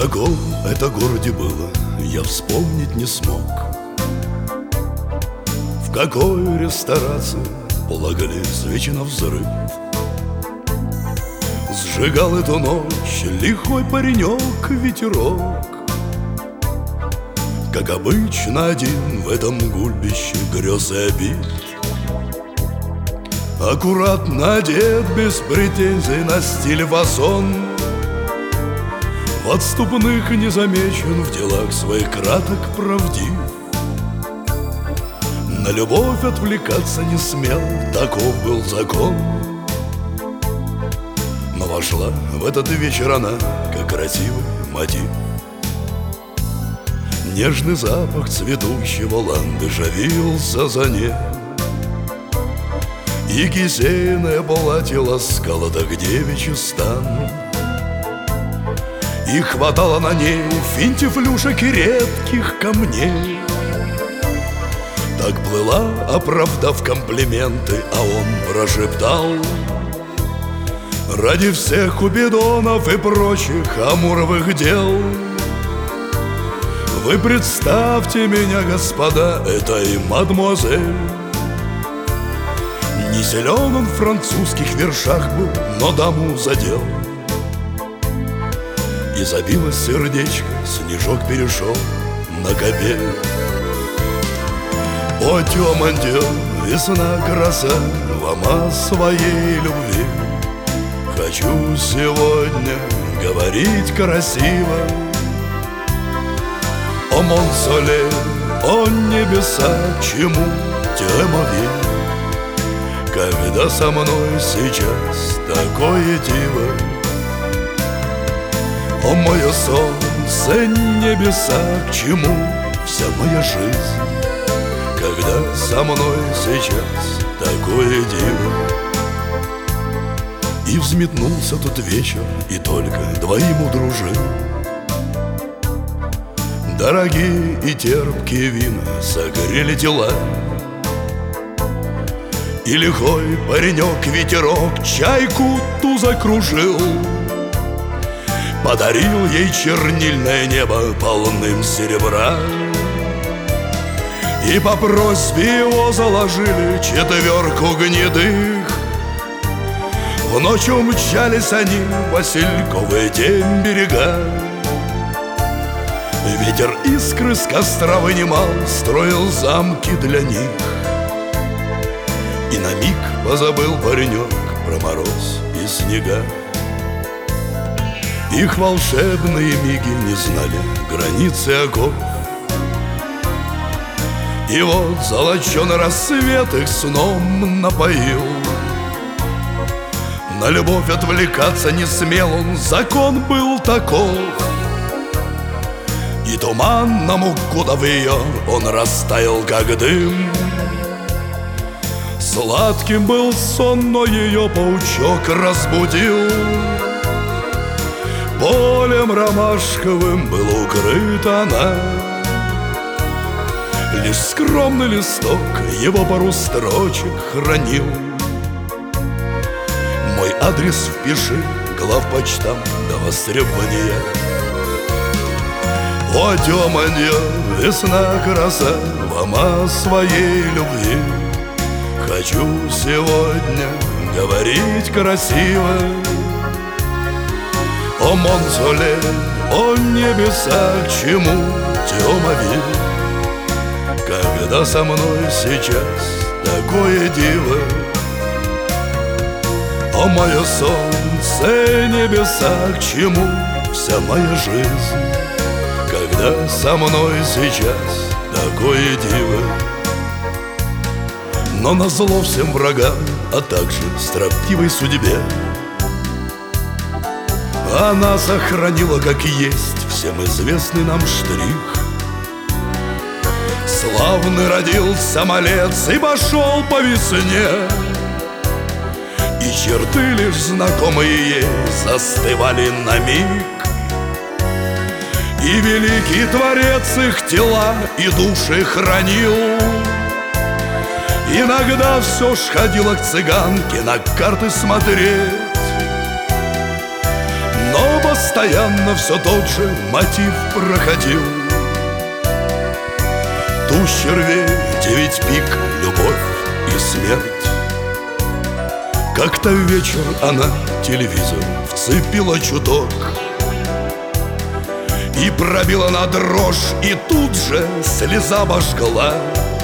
каком это городе было, я вспомнить не смог. В какой ресторации полагали свечи на взрыв. Сжигал эту ночь лихой паренек ветерок. Как обычно один в этом гульбище грез и обид, аккуратно одет, без претензий на стиль фасон. В отступных не замечен, в делах своих краток правдив. На любовь отвлекаться не смел, таков был закон. Но вошла в этот вечер она, как красивый мотив. Нежный запах цветущего ландыша вился за ней, и кисейное платье ласкало так девичий стан. И хватало на ней финтифлюшек и редких камней. Так плыла, оправдав комплименты, а он прошептал: ради всех купидонов и прочих амуровых дел вы представьте меня, господа, это и мадемуазель. Не силен он в французских вершах был, но даму задел. И забилось сердечко, снежок перешел на капель. О, Тёмандё, весна краса, вам о своей любви хочу сегодня говорить красиво. О, Монсоле, о небеса, чему Тёмови, когда со мной сейчас такое диво. О, мое солнце, небеса, к чему вся моя жизнь, когда со мной сейчас такое диво. И взметнулся тот вечер, и только двоим удружил. Дорогие и терпкие вина согрели тела, и лихой паренек-ветерок чайку ту закружил. Подарил ей чернильное небо полным серебра, и по просьбе его заложили четверку гнедых. В ночь умчались они в васильковые тем берега. Ветер искры с костра вынимал, строил замки для них. И на миг позабыл паренек про мороз и снега. Их волшебные миги не знали границы оков. И вот золоченый рассвет их сном напоил. На любовь отвлекаться не смел он, закон был таков. И туманному кудовье он растаял, как дым. Сладким был сон, но ее паучок разбудил. Полем ромашковым была укрыта она. Лишь скромный листок его пару строчек хранил. Мой адрес впиши главпочтам до востребования. О, Тёмандё, весна краса, вам о своей любви хочу сегодня говорить красиво. О, Монсоле, о небеса, к чему Тёмови, когда со мной сейчас такое диво. О, мое солнце, небеса, к чему вся моя жизнь, когда со мной сейчас такое диво. Но назло всем врагам, а также строптивой судьбе, она сохранила, как есть, всем известный нам штрих. Славный родился малец и пошел по весне, и черты лишь знакомые ей застывали на миг. И великий Творец их тела и души хранил. Иногда все ж ходила к цыганке на карты смотреть, но постоянно все тот же мотив проходил. Туз червей, 9 пик, любовь и смерть. Как-то вечер она телевизор вцепила чуток и пробила на дрожь, и тут же слеза обожгла.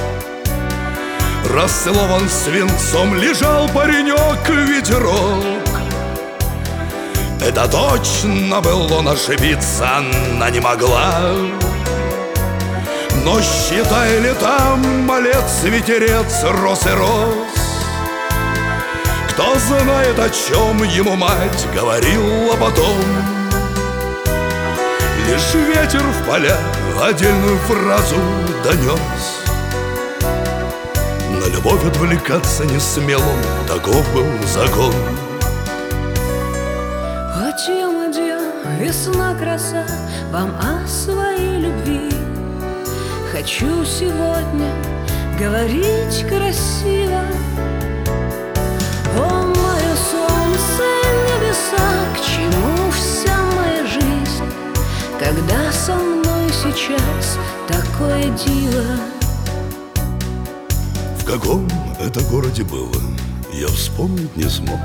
Расцелован свинцом лежал паренек, ветерок. Это точно был он, ошибиться она не могла. Но считай ли там малец, ветерец, рос и рос. Кто знает, о чем ему мать говорила потом. Лишь ветер в поля отдельную фразу донес. На любовь отвлекаться не смел он, таков был закон. Адьё, весна, краса, вам о своей любви. Хочу сегодня говорить красиво. О, мое солнце, небеса, к чему вся моя жизнь, когда со мной сейчас такое диво? В каком это городе было, я вспомнить не смог.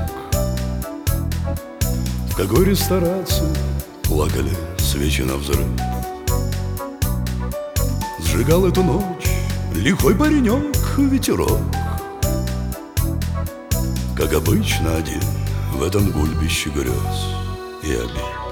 В какой ресторации плакали свечи на взрыв. Сжигал эту ночь лихой паренек, ветерок. Как обычно один в этом гульбище грез и обид.